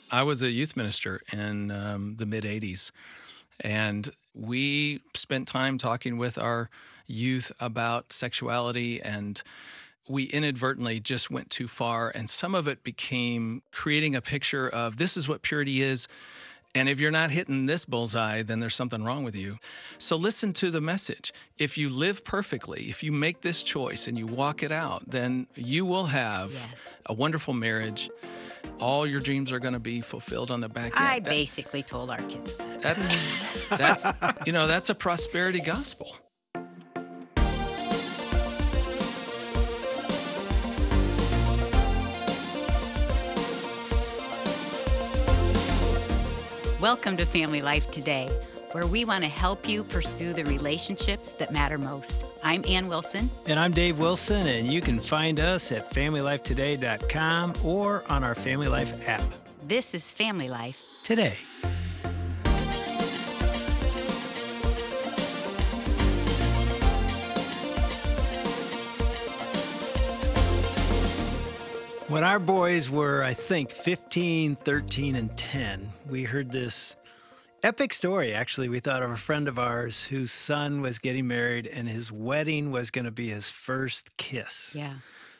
I was a youth minister in the mid 80s, and we spent time talking with our youth about sexuality, and we inadvertently just went too far. And some of it became creating a picture of this is what purity is. And if you're not hitting this bullseye, then there's something wrong with you. So listen to the message. If you live perfectly, if you make this choice and you walk it out, then you will have Yes. a wonderful marriage. All your dreams are going to be fulfilled on the back end. I basically told our kids that. That's a prosperity gospel. Welcome to Family Life Today, where we want to help you pursue the relationships that matter most. I'm Ann Wilson. And I'm Dave Wilson, and you can find us at FamilyLifeToday.com or on our Family Life app. This is Family Life Today. When our boys were, I think, 15, 13, and 10, we heard this epic story, actually. We thought of a friend of ours whose son was getting married, and his wedding was going to be his first kiss. Yeah.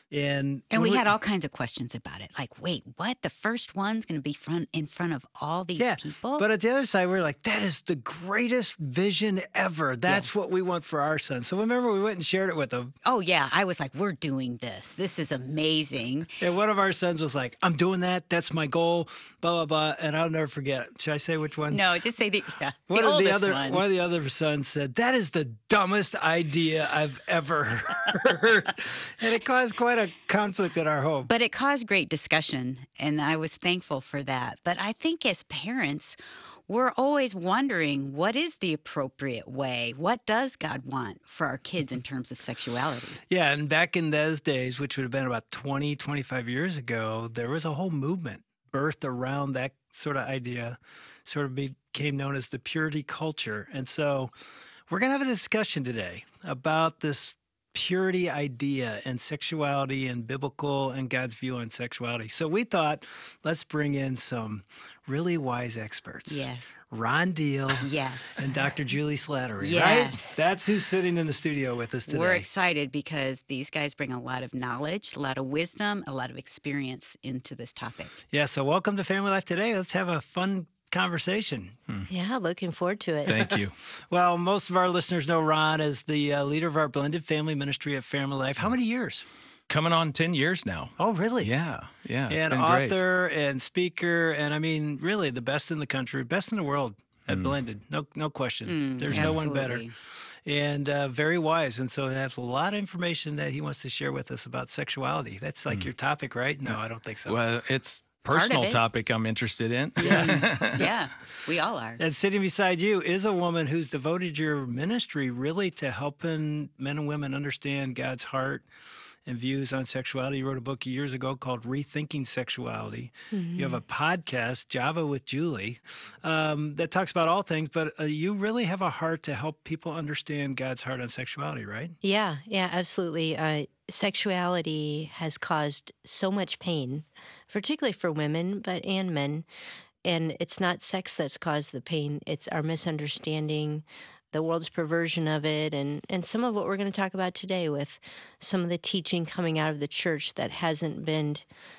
And we had all kinds of questions about it. Like, wait, what? The first one's going to be in front of all these people? But at the other side, we're like, that is the greatest vision ever. That's what we want for our son. So remember, we went and shared it with them. Oh, yeah. I was like, we're doing this. This is amazing. And one of our sons was like, I'm doing that. That's my goal, blah, blah, blah. And I'll never forget. Should I say which one? No, just say the One oldest one. One of the other sons said, that is the dumbest idea I've ever heard. And it caused quite a conflict at our home. But it caused great discussion, and I was thankful for that. But I think as parents, we're always wondering, what is the appropriate way? What does God want for our kids in terms of sexuality? Yeah, and back in those days, which would have been about 20, 25 years ago, there was a whole movement birthed around that sort of idea, sort of became known as the purity culture. And so we're going to have a discussion today about this purity idea and sexuality and biblical and God's view on sexuality. So we thought, let's bring in some really wise experts. Yes. Ron Deal. Yes. And Dr. Julie Slattery, Yes. right? That's who's sitting in the studio with us today. We're excited because these guys bring a lot of knowledge, a lot of wisdom, a lot of experience into this topic. Yeah, so welcome to Family Life Today. Let's have a fun conversation. Yeah, looking forward to it. Thank you. Well, most of our listeners know Ron as the leader of our blended family ministry at Family Life. How many years? Coming on 10 years now. Oh, really? Yeah. It's And been great. author and speaker, and I mean, really the best in the country, best in the world at blended. No question. There's no one better. Absolutely. And very wise. And so he has a lot of information that he wants to share with us about sexuality. That's like your topic, right? No, I don't think so. Well, it's Part of personal it. topic I'm interested in. Yeah, we all are. And sitting beside you is a woman who's devoted your ministry really to helping men and women understand God's heart and views on sexuality. You wrote a book years ago called Rethinking Sexuality. You have a podcast, Java with Julie, that talks about all things, but you really have a heart to help people understand God's heart on sexuality, right? Yeah, absolutely. Sexuality has caused so much pain, particularly for women, and men. And it's not sex that's caused the pain. It's our misunderstanding, the world's perversion of it, and some of what we're going to talk about today with some of the teaching coming out of the church that hasn't been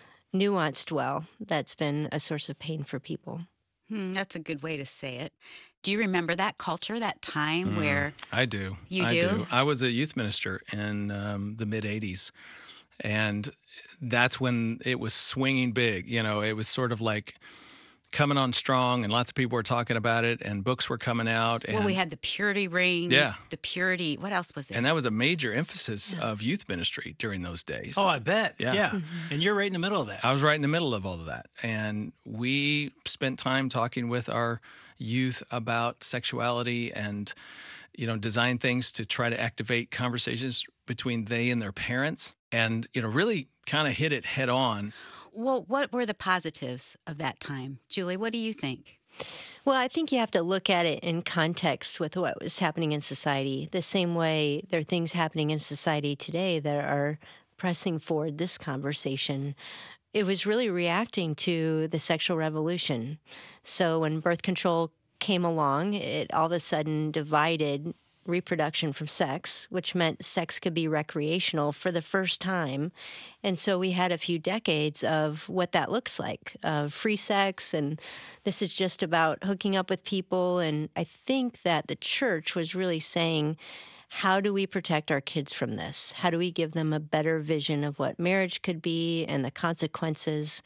nuanced well. That's been a source of pain for people. That's a good way to say it. Do you remember that culture, that time where I do. You I do? I was a youth minister in the mid 80s, and that's when it was swinging big. You know, it was sort of like coming on strong, and lots of people were talking about it, and books were coming out. And, well, we had the purity rings, Yeah. the purity, what else was there? and that was a major emphasis of youth ministry during those days. Oh, I bet. Yeah. And you're right in the middle of that. I was right in the middle of all of that. And we spent time talking with our youth about sexuality and, design things to try to activate conversations between they and their parents and, really kind of hit it head on. Well, what were the positives of that time? Julie, what do you think? Well, I think you have to look at it in context with what was happening in society. The same way there are things happening in society today that are pressing forward this conversation. it was really reacting to the sexual revolution. So when birth control came along, it all of a sudden divided reproduction from sex, which meant sex could be recreational for the first time. And so we had a few decades of what that looks like, free sex, and this is just about hooking up with people. And I think that the church was really saying, how do we protect our kids from this? How do we give them a better vision of what marriage could be and the consequences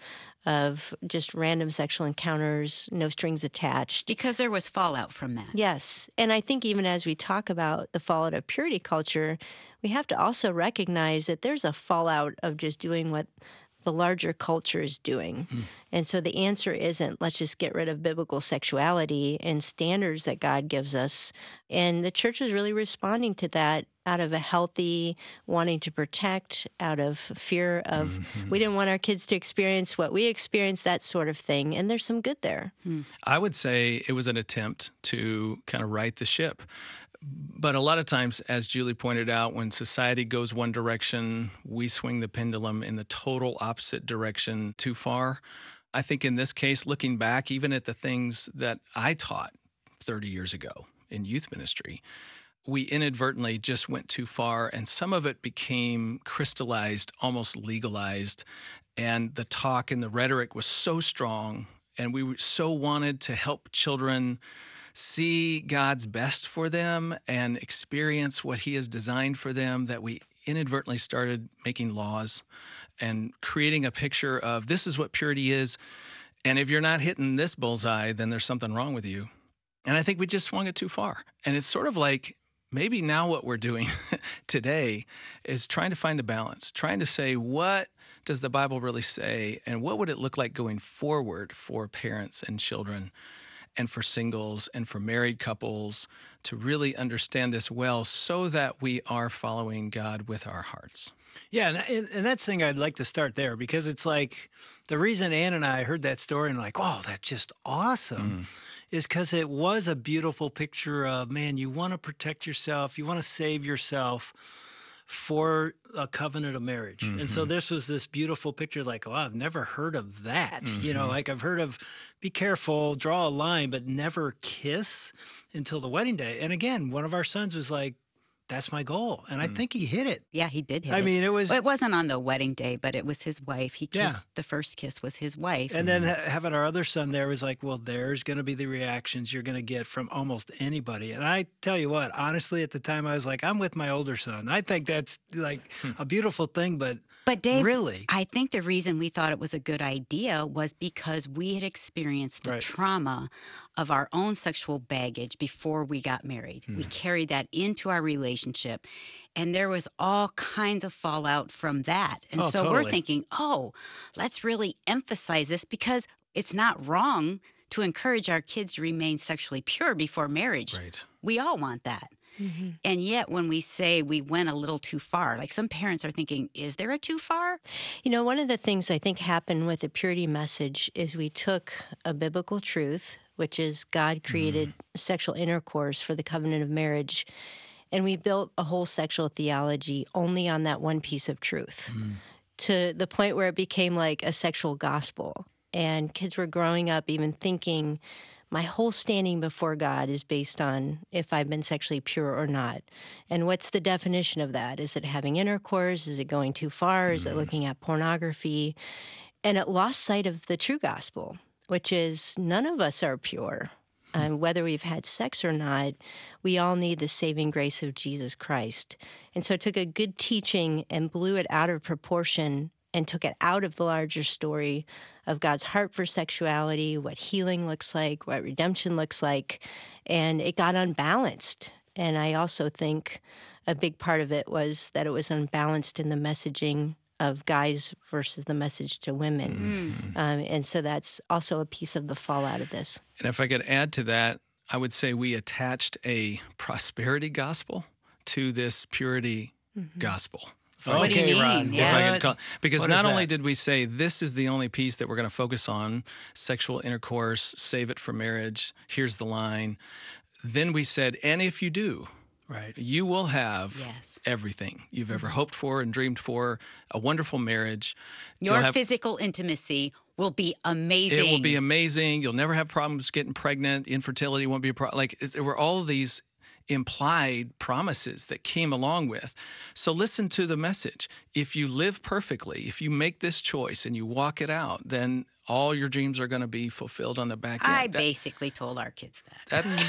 of just random sexual encounters, no strings attached? Because there was fallout from that. Yes. And I think even as we talk about the fallout of purity culture, we have to also recognize that there's a fallout of just doing what the larger culture is doing. And so the answer isn't let's just get rid of biblical sexuality and standards that God gives us. And the church is really responding to that out of a healthy wanting to protect, out of fear of we didn't want our kids to experience what we experienced, that sort of thing. And there's some good there. I would say it was an attempt to kind of right the ship. But a lot of times, as Julie pointed out, when society goes one direction, we swing the pendulum in the total opposite direction too far. I think in this case, looking back, even at the things that I taught 30 years ago in youth ministry, we inadvertently just went too far, and some of it became crystallized, almost legalized, and the talk and the rhetoric was so strong, and we so wanted to help children see God's best for them and experience what He has designed for them that we inadvertently started making laws and creating a picture of this is what purity is, and if you're not hitting this bullseye, then there's something wrong with you. And I think we just swung it too far. And it's sort of like maybe now what we're doing today is trying to find a balance, trying to say, what does the Bible really say, and what would it look like going forward for parents and children and for singles and for married couples to really understand this well so that we are following God with our hearts. Yeah, and that's the thing I'd like to start there, because it's like the reason Ann and I heard that story and like, oh, that's just awesome, is because it was a beautiful picture of, man, you want to protect yourself, you want to save yourself for a covenant of marriage. And so this was this beautiful picture, like, oh, I've never heard of that. You know, like I've heard of be careful, draw a line, but never kiss until the wedding day. And again, one of our sons was like, that's my goal. And I think he hit it. Yeah, he did hit I it. mean, it was... Well, it wasn't on the wedding day, but it was his wife. He kissed, Yeah. the first kiss was his wife. And then having our other son there was like, well, there's going to be the reactions you're going to get from almost anybody. And I tell you what, honestly, at the time I was like, I'm with my older son. I think that's like a beautiful thing, but Dave, really, I think the reason we thought it was a good idea was because we had experienced the Right. trauma of our own sexual baggage before we got married. We carried that into our relationship, and there was all kinds of fallout from that. And Oh, so we're totally. thinking, oh, let's really emphasize this because it's not wrong to encourage our kids to remain sexually pure before marriage. Right. We all want that. And yet, when we say we went a little too far, like some parents are thinking, is there a too far? You know, one of the things I think happened with the purity message is we took a biblical truth, which is God created sexual intercourse for the covenant of marriage, and we built a whole sexual theology only on that one piece of truth, to the point where it became like a sexual gospel. And kids were growing up even thinking, my whole standing before God is based on if I've been sexually pure or not. And what's the definition of that? Is it having intercourse? Is it going too far? Is it looking at pornography? And it lost sight of the true gospel, which is none of us are pure. Whether we've had sex or not, we all need the saving grace of Jesus Christ. And so it took a good teaching and blew it out of proportion and took it out of the larger story of God's heart for sexuality, what healing looks like, what redemption looks like, and it got unbalanced. And I also think a big part of it was that it was unbalanced in the messaging of guys versus the message to women. And so that's also a piece of the fallout of this. And if I could add to that, I would say we attached a prosperity gospel to this purity gospel. What do you Okay, mean? Ron. If Yeah. I could call, because What not is only that? did we say this is the only piece that we're going to focus on, sexual intercourse, save it for marriage, here's the line. Then we said, and if you do, Right. You will have Yes. everything you've ever hoped for and dreamed for, a wonderful marriage. You'll Your have physical intimacy will be It will be amazing. amazing. You'll never have problems getting pregnant. Infertility won't be a problem. Like there were all of these implied promises that came along with. So listen to the message. If you live perfectly, if you make this choice and you walk it out, then all your dreams are going to be fulfilled on the back I end. basically told our kids that.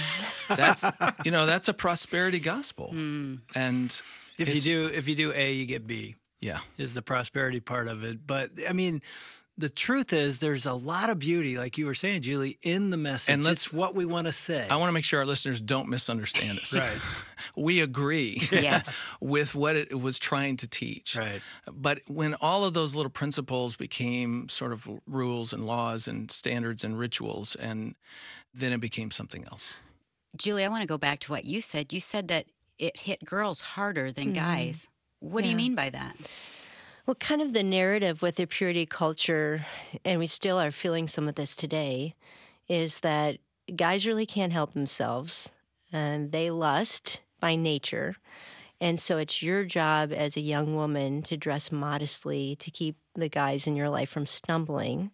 That's a prosperity gospel. And If it's- you do A, you get B. yeah. Is the prosperity part of it. But I mean, the truth is there's a lot of beauty, like you were saying, Julie, in the message. And It's what we want to say. I want to make sure our listeners don't misunderstand us. Right. We agree Yes. with what it was trying to teach. Right. But when all of those little principles became sort of rules and laws and standards and rituals, and then it became something else. Julie, I want to go back to what you said. You said that it hit girls harder than guys. What do you Yeah. mean by that? Well, kind of the narrative with the purity culture, and we still are feeling some of this today, is that guys really can't help themselves and they lust by nature. And so it's your job as a young woman to dress modestly to keep the guys in your life from stumbling.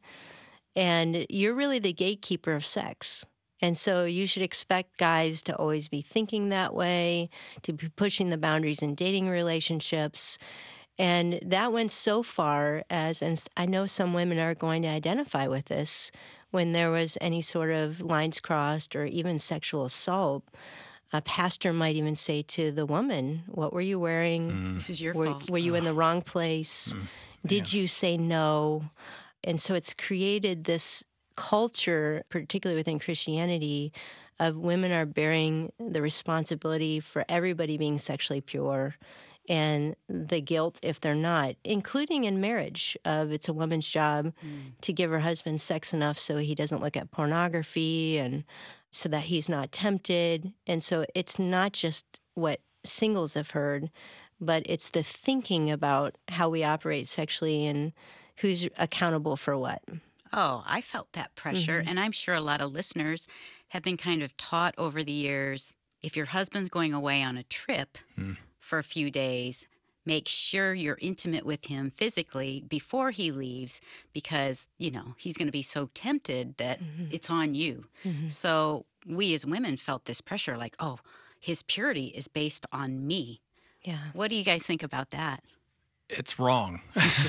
And you're really the gatekeeper of sex. And so you should expect guys to always be thinking that way, to be pushing the boundaries in dating relationships. And that went so far as, and I know some women are going to identify with this, when there was any sort of lines crossed or even sexual assault, a pastor might even say to the woman, "What were you wearing? This is your Were, fault. were you in the wrong place? Did you say no?" And so it's created this culture, particularly within Christianity, of women are bearing the responsibility for everybody being sexually pure and the guilt if they're not, including in marriage, of it's a woman's job to give her husband sex enough so he doesn't look at pornography and so that he's not tempted. And so it's not just what singles have heard, but it's the thinking about how we operate sexually and who's accountable for what. Oh, I felt that pressure. And I'm sure a lot of listeners have been kind of taught over the years, if your husband's going away on a trip for a few days, make sure you're intimate with him physically before he leaves because, he's going to be so tempted that it's on you. So we as women felt this pressure like, oh, his purity is based on me. Yeah. What do you guys think about that? It's wrong.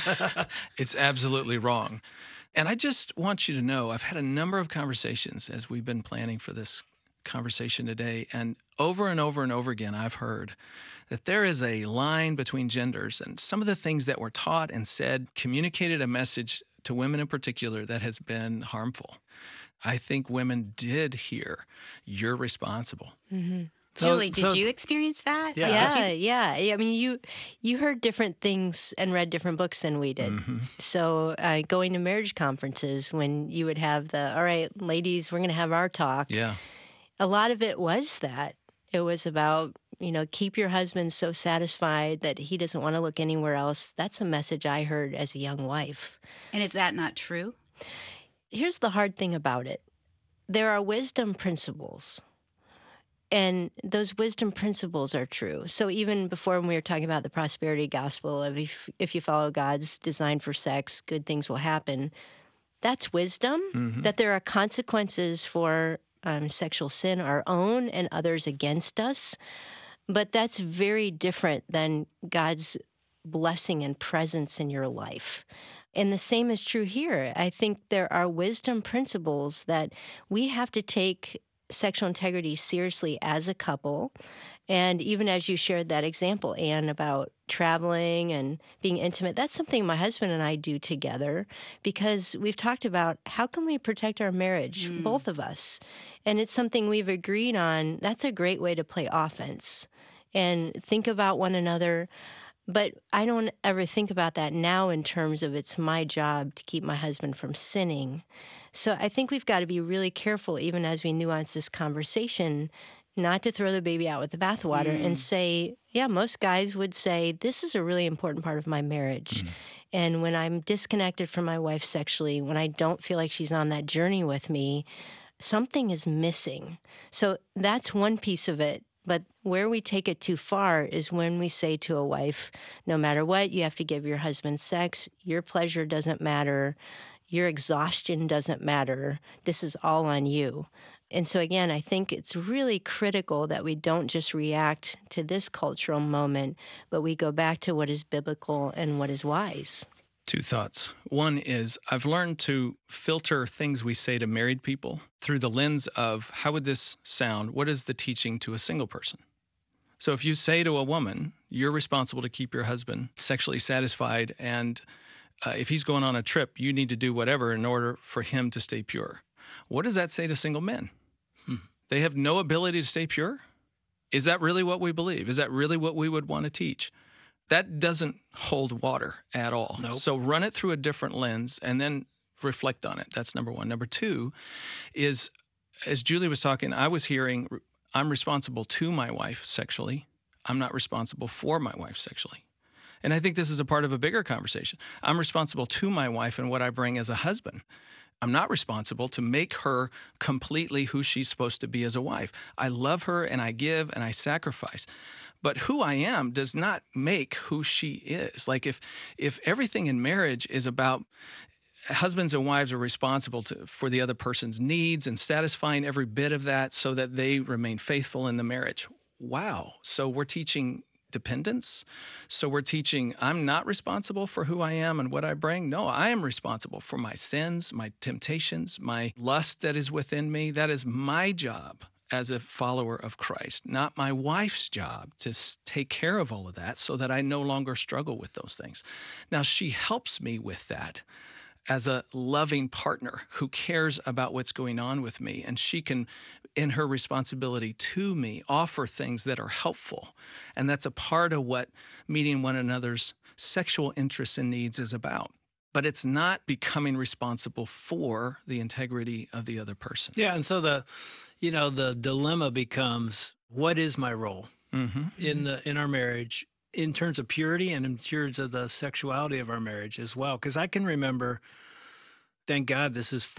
It's absolutely wrong. And I just want you to know, I've had a number of conversations as we've been planning for this conversation today. And over and over again, I've heard that there is a line between genders. And some of the things that were taught and said communicated a message to women in particular that has been harmful. I think women did hear, you're responsible. Julie, did you experience that? Yeah. Like, did you- Yeah. I mean, you heard different things and read different books than we did. So going to marriage conferences when you would have all right, ladies, we're going to have our talk. Yeah. A lot of it was that. It was about, keep your husband so satisfied that he doesn't want to look anywhere else. That's a message I heard as a young wife. And is that not true? Here's the hard thing about it. There are wisdom principles. And those wisdom principles are true. So even before when we were talking about the prosperity gospel of if you follow God's design for sex, good things will happen. That's wisdom, that there are consequences for sexual sin, our own and others against us. But that's very different than God's blessing and presence in your life. And the same is true here. I think there are wisdom principles that we have to take sexual integrity seriously as a couple. And even as you shared that example, Anne, about traveling and being intimate, that's something my husband and I do together because we've talked about how can we protect our marriage, both of us. And it's something we've agreed on. That's a great way to play offense and think about one another. But I don't ever think about that now in terms of it's my job to keep my husband from sinning. So I think we've got to be really careful, even as we nuance this conversation, not to throw the baby out with the bathwater and say, yeah, most guys would say, this is a really important part of my marriage. And when I'm disconnected from my wife sexually, when I don't feel like she's on that journey with me, something is missing. So that's one piece of it. But where we take it too far is when we say to a wife, no matter what, you have to give your husband sex. Your pleasure doesn't matter. Your exhaustion doesn't matter. This is all on you. And so, again, I think it's really critical that we don't just react to this cultural moment, but we go back to what is biblical and what is wise. Two thoughts. One is I've learned to filter things we say to married people through the lens of how would this sound? What is the teaching to a single person? So if you say to a woman, you're responsible to keep your husband sexually satisfied, and if he's going on a trip, you need to do whatever in order for him to stay pure. What does that say to single men? They have no ability to stay pure? Is that really what we believe? Is that really what we would want to teach? That doesn't hold water at all. Nope. So run it through a different lens and then reflect on it. That's number one. Number two is, as Julie was talking, I was hearing, I'm responsible to my wife sexually. I'm not responsible for my wife sexually. And I think this is a part of a bigger conversation. I'm responsible to my wife and what I bring as a husband. I'm not responsible to make her completely who she's supposed to be as a wife. I love her and I give and I sacrifice. But who I am does not make who she is. Like if everything in marriage is about husbands and wives are responsible for the other person's needs and satisfying every bit of that so that they remain faithful in the marriage. Wow. So we're teaching dependence. So we're teaching I'm not responsible for who I am and what I bring. No, I am responsible for my sins, my temptations, my lust that is within me. That is my job as a follower of Christ, not my wife's job to take care of all of that so that I no longer struggle with those things. Now, she helps me with that as a loving partner who cares about what's going on with me, and she can, in her responsibility to me, offer things that are helpful. And that's a part of what meeting one another's sexual interests and needs is about. But it's not becoming responsible for the integrity of the other person. Yeah, and so the dilemma becomes, what is my role in our marriage in terms of purity and in terms of the sexuality of our marriage as well? Because I can remember, thank God this is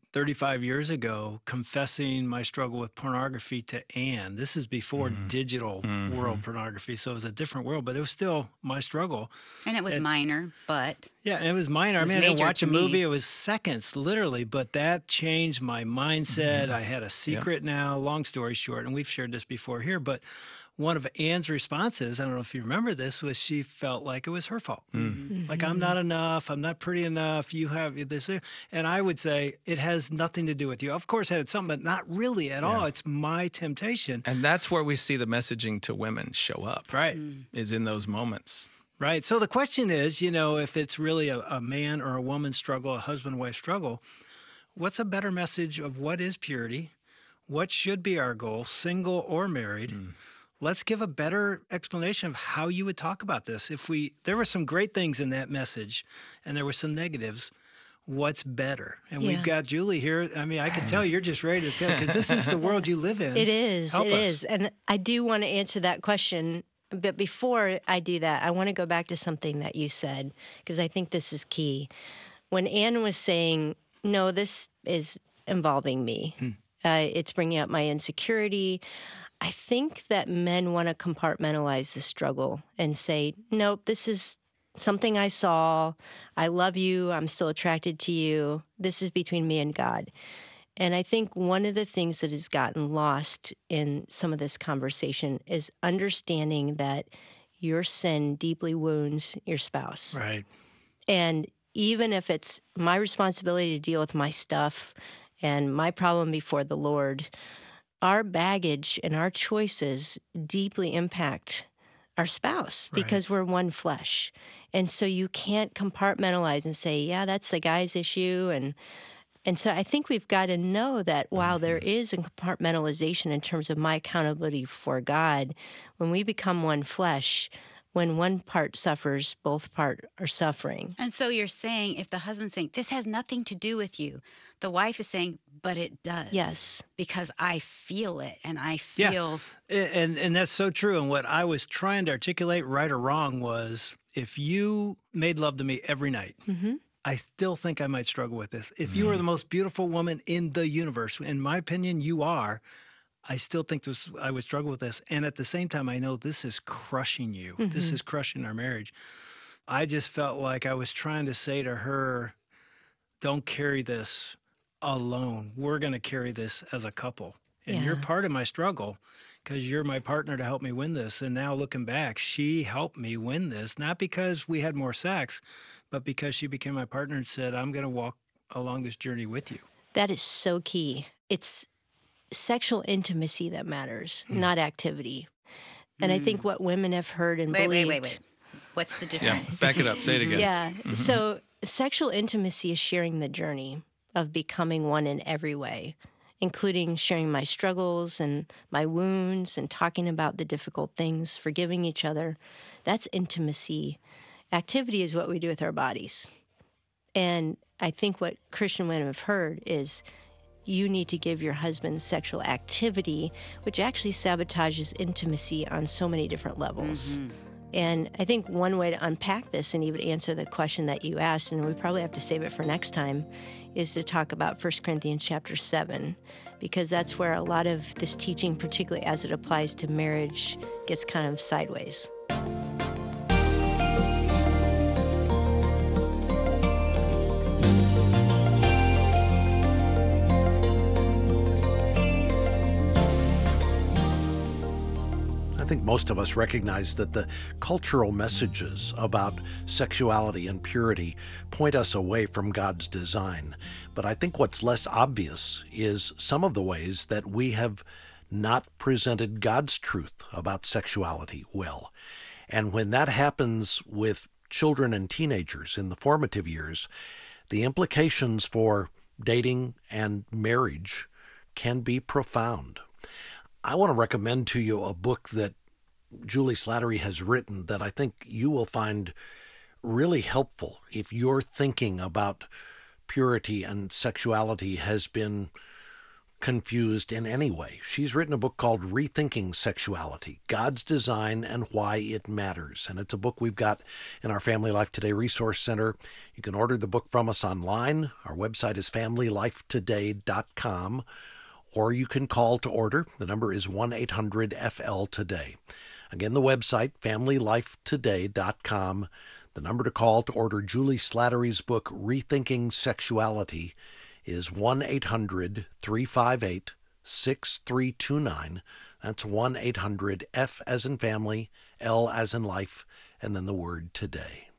35 years ago, confessing my struggle with pornography to Anne. This is before digital world pornography, so it was a different world, but it was still my struggle. And it was minor, but... Yeah, and it was minor. It was I mean, I major watch a to movie, me. it was seconds, literally, but that changed my mindset. I had a secret now, long story short, and we've shared this before here, but one of Anne's responses, I don't know if you remember this, was she felt like it was her fault. Like, I'm not enough, I'm not pretty enough, you have this. And I would say, it has nothing to do with you. Of course, it had something, but not really at all. It's my temptation. And that's where we see the messaging to women show up, Right. is in those moments. Right. So the question is, if it's really a man or a woman struggle, a husband-wife struggle, what's a better message of what is purity? What should be our goal, single or married? Let's give a better explanation of how you would talk about this. There were some great things in that message and there were some negatives. What's better? And we've got Julie here. I mean, I can tell you're just ready to tell, because this is the world you live in. It is. Help it us. is. And I do want to answer that question. But before I do that, I want to go back to something that you said, because I think this is key. When Anne was saying, no, this is involving me, it's bringing up my insecurity, I think that men want to compartmentalize the struggle and say, nope, this is something I saw. I love you. I'm still attracted to you. This is between me and God. And I think one of the things that has gotten lost in some of this conversation is understanding that your sin deeply wounds your spouse. Right. And even if it's my responsibility to deal with my stuff and my problem before the Lord, our baggage and our choices deeply impact our spouse because we're one flesh. And so you can't compartmentalize and say, yeah, that's the guy's issue. And so I think we've got to know that while there is a compartmentalization in terms of my accountability for God, when we become one flesh, when one part suffers, both parts are suffering. And so you're saying, if the husband's saying, this has nothing to do with you, the wife is saying, but it does. Yes. Because I feel it, and I feel... And that's so true. And what I was trying to articulate, right or wrong, was if you made love to me every night, I still think I might struggle with this. If you are the most beautiful woman in the universe, in my opinion, you are, I still think I would struggle with this. And at the same time, I know this is crushing you. This Hmm. is crushing our marriage. I just felt like I was trying to say to her, don't carry this alone. We're going to carry this as a couple. And you're Yeah. part of my struggle because you're my partner to help me win this. And now looking back, she helped me win this, not because we had more sex, but because she became my partner and said, I'm going to walk along this journey with you. That is so key. It's sexual intimacy that matters, not activity. And I think Mm. what women have heard and Wait. believed. What's the Yeah, difference? back it up. Say it again. Yeah. So sexual intimacy is sharing the journey of becoming one in every way, including sharing my struggles and my wounds and talking about the difficult things, forgiving each other. That's intimacy. Activity is what we do with our bodies. And I think what Christian women have heard is you need to give your husband sexual activity, which actually sabotages intimacy on so many different levels. And I think one way to unpack this and even answer the question that you asked, and we probably have to save it for next time, is to talk about 1 Corinthians chapter 7, because that's where a lot of this teaching, particularly as it applies to marriage, gets kind of sideways. I think most of us recognize that the cultural messages about sexuality and purity point us away from God's design. But I think what's less obvious is some of the ways that we have not presented God's truth about sexuality well. And when that happens with children and teenagers in the formative years, the implications for dating and marriage can be profound. I want to recommend to you a book that Julie Slattery has written that I think you will find really helpful if your thinking about purity and sexuality has been confused in any way. She's written a book called Rethinking Sexuality, God's Design and Why It Matters. And it's a book we've got in our Family Life Today Resource Center. You can order the book from us online. Our website is familylifetoday.com. Or you can call to order. The number is 1-800-FL-TODAY. Again, the website, familylifetoday.com. The number to call to order Julie Slattery's book, Rethinking Sexuality, is 1-800-358-6329. That's 1-800-F as in family, L as in life, and then the word today.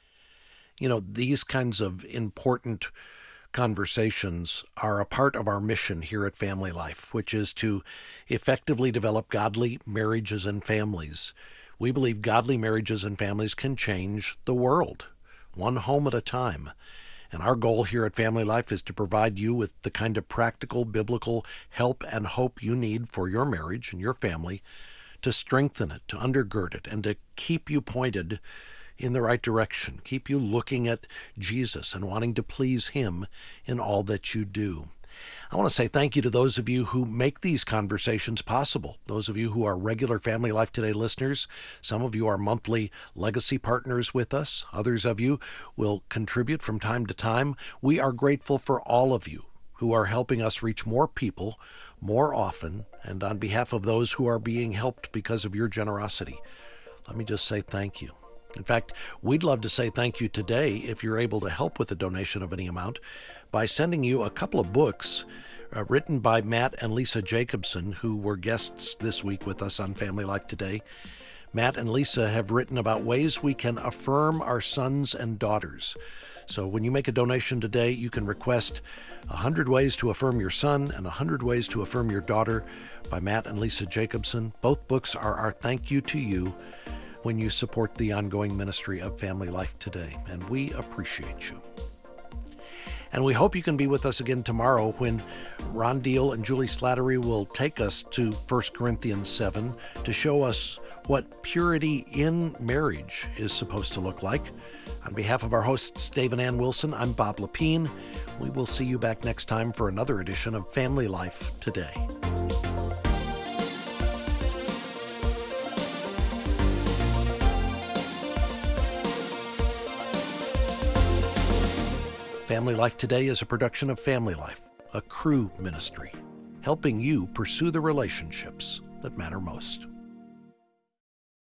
You know, these kinds of important conversations are a part of our mission here at Family Life, which is to effectively develop godly marriages and families. We believe godly marriages and families can change the world, one home at a time. And our goal here at Family Life is to provide you with the kind of practical, biblical help and hope you need for your marriage and your family, to strengthen it, to undergird it, and to keep you pointed in the right direction, keep you looking at Jesus and wanting to please Him in all that you do. I want to say thank you to those of you who make these conversations possible, those of you who are regular Family Life Today listeners. Some of you are monthly legacy partners with us. Others of you will contribute from time to time. We are grateful for all of you who are helping us reach more people more often, and on behalf of those who are being helped because of your generosity, let me just say thank you. In fact, we'd love to say thank you today if you're able to help with a donation of any amount by sending you a couple of books written by Matt and Lisa Jacobson, who were guests this week with us on Family Life Today. Matt and Lisa have written about ways we can affirm our sons and daughters. So when you make a donation today, you can request 100 Ways to Affirm Your Son and 100 Ways to Affirm Your Daughter by Matt and Lisa Jacobson. Both books are our thank you to you when you support the ongoing ministry of Family Life Today, and we appreciate you. And we hope you can be with us again tomorrow when Ron Deal and Julie Slattery will take us to 1 Corinthians 7 to show us what purity in marriage is supposed to look like. On behalf of our hosts, Dave and Ann Wilson, I'm Bob Lepine. We will see you back next time for another edition of Family Life Today. Family Life Today is a production of Family Life, a Cru ministry. helping you pursue the relationships that matter most.